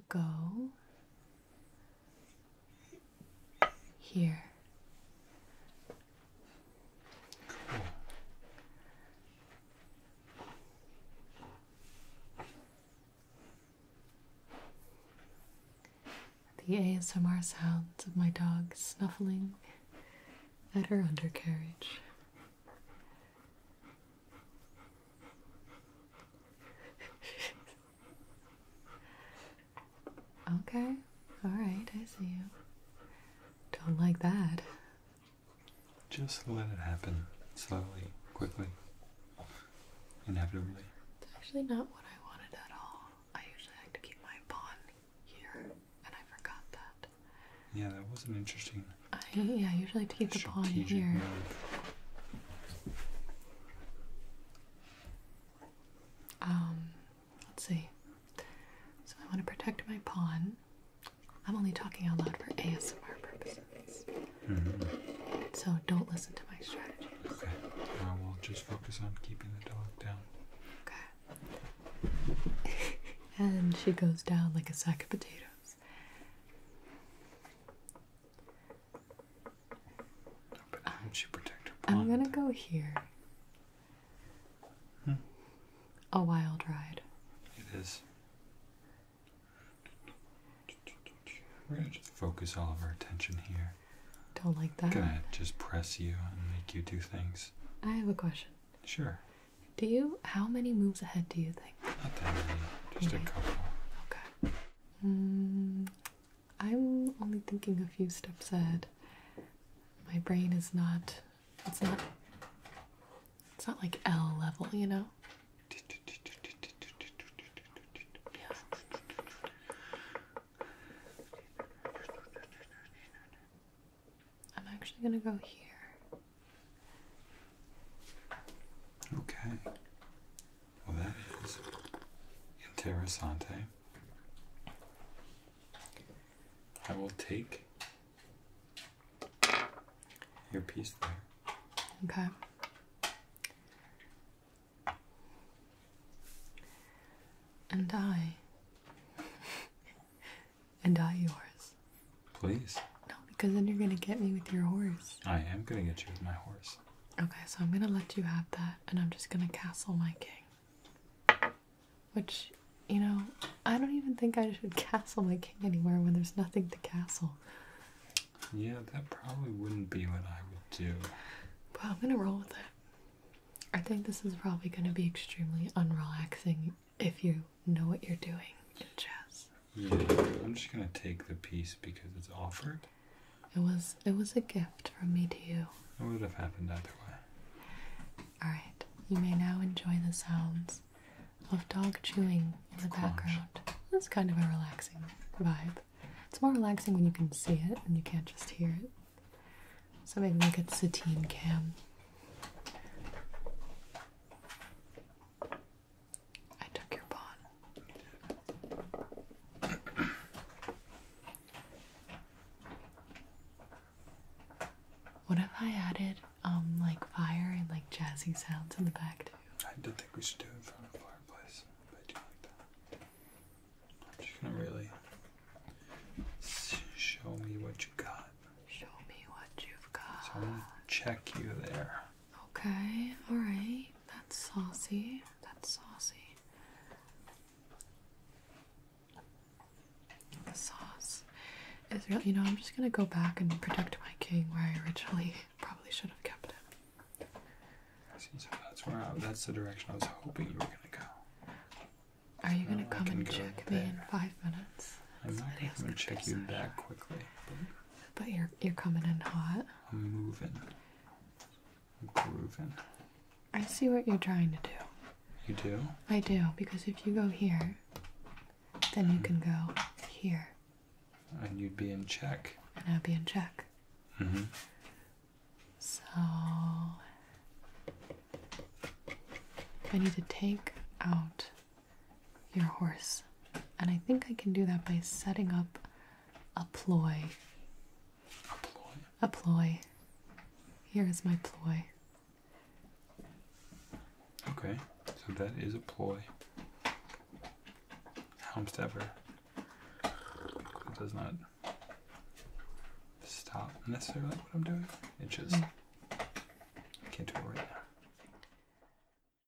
go here. Cool. The ASMR sounds of my dog snuffling at her undercarriage. Okay, alright, I see you. Don't like that. Just let it happen slowly, quickly, inevitably. It's actually not what I wanted at all. I usually like to keep my pawn here, and I forgot that. Yeah, that was an interesting I usually like to keep the pawn strategic here. move. Let's see. So I want to protect my pawn. I'm only talking out loud for ASMR purposes. So don't listen to my strategy. Okay, I will just focus on keeping the dog down. Okay. And she goes down like a sack of potatoes. But how would she protect her pawn? I'm gonna go here. A wild ride. It is. We're gonna just focus all of our attention here. Don't like that. Gonna just press you and make you do things. I have a question. Sure. How many moves ahead do you think? Not that many. Just a couple. Okay. I'm only thinking a few steps ahead. My brain is not, it's not like L level, you know? Yeah. I'm actually gonna go here. Okay. Well, that is interessante. I will take your piece there. Okay. And I yours. Please. No, because then you're gonna get me with your horse. I am gonna get you with my horse. Okay, so I'm gonna let you have that, and I'm just gonna castle my king. Which, you know, I don't even think I should castle my king anywhere when there's nothing to castle. Yeah, that probably wouldn't be what I would do. But I'm gonna roll with it. I think this is probably gonna be extremely unrelaxing if you know what you're doing in chess. Yeah, I'm just gonna take the piece because it's offered. It was a gift from me to you. It would have happened either way. Alright, you may now enjoy the sounds of dog chewing in the background. It's kind of a relaxing vibe. It's more relaxing when you can see it and you can't just hear it. So maybe we'll get Satine Cam. I took your pawn. What if I added like fire and like jazzy sounds in the back too? I did think we should do it in front of the fireplace. I do like that. I'm just gonna really show me what you got. Show me what you've got. So I'm gonna check you there. Okay, alright. That's saucy. That's saucy. The sauce is real. You know, I'm just gonna go back and protect my king where I originally probably should have kept him. So that's the direction I was hoping you were gonna go. Are you gonna I come can and go check me in there. 5 minutes? I'm This not video's gonna be check you so that short. quickly. But you're coming in hot. I'm moving. I'm grooving. I see what you're trying to do. You do? I do, because if you go here, then you can go here, And you'd be in check. and I'll be in check. Mm-hmm. So I need to take out your horse, and I think I can do that by setting up a ploy. A ploy. A ploy. Here is my ploy. Okay, so that is a ploy. Helmst ever. does not stop necessarily what I'm doing. It just